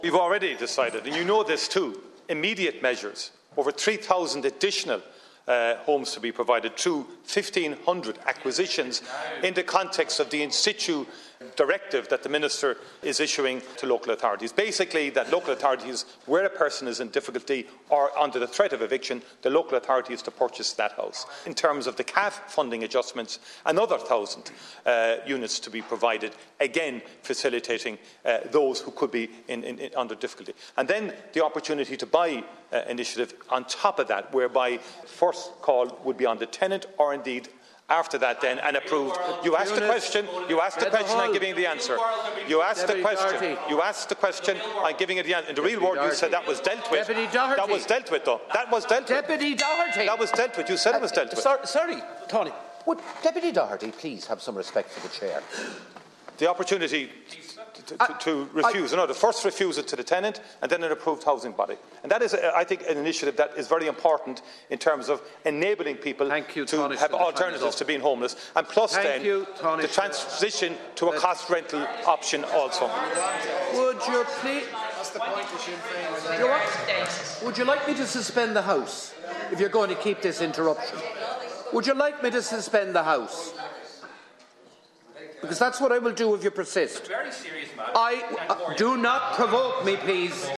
We've already decided, and you know this too, immediate measures, over 3,000 additional homes to be provided through 1,500 acquisitions in the context of the in situ directive that the Minister is issuing to local authorities. Basically, that local authorities, where a person is in difficulty or under the threat of eviction, the local authority is to purchase that house. In terms of the CAF funding adjustments, another 1,000 units to be provided, again facilitating those who could be under difficulty. And then the opportunity to buy initiative on top of that, whereby first call would be on the tenant or indeed after that then and approved. You asked the question, I'm giving the answer. You asked the question, I'm giving it the answer. In the real world you said that was dealt with. That was dealt with though. That was dealt with. Deputy Doherty. That was dealt with. You said it was dealt with. Sorry, Tony. Would Deputy Doherty please have some respect for the Chair? The opportunity to refuse. The first refusal to the tenant and then an approved housing body. And that is, I think, an initiative that is very important in terms of enabling people to have alternatives to being homeless. And plus the transition to a cost rental option also. Would you please... Would you like me to suspend the House if you're going to keep this interruption? Would you like me to suspend the House? Because that's what I will do if you persist. Very serious matter. Do not provoke me, please.